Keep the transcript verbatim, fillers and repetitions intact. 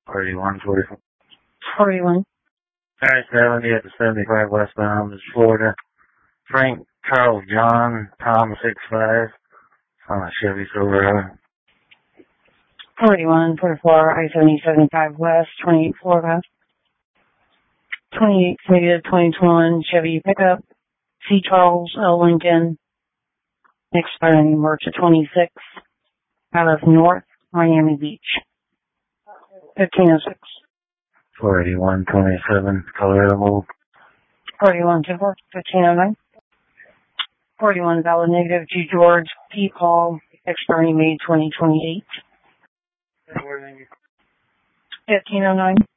thirty-one forty-four. forty-one. Alright, seventy at the seventy-five westbound is Florida. Frank Charles John Tom six five on a Chevy Silverado. forty-one forty-four, I seventy seventy-five west, twenty-eight Florida. twenty-eight negative twenty twenty-one Chevy pickup. C. Charles L. Lincoln. Expiring March of twenty-six. Out of North Miami Beach. fifteen oh six. four eighty-one twenty-seven Colorado Move. forty-one two four, fifteen oh nine. forty-one valid negative G. George P. Paul. Expiring May twenty twenty-eight. fifteen oh nine.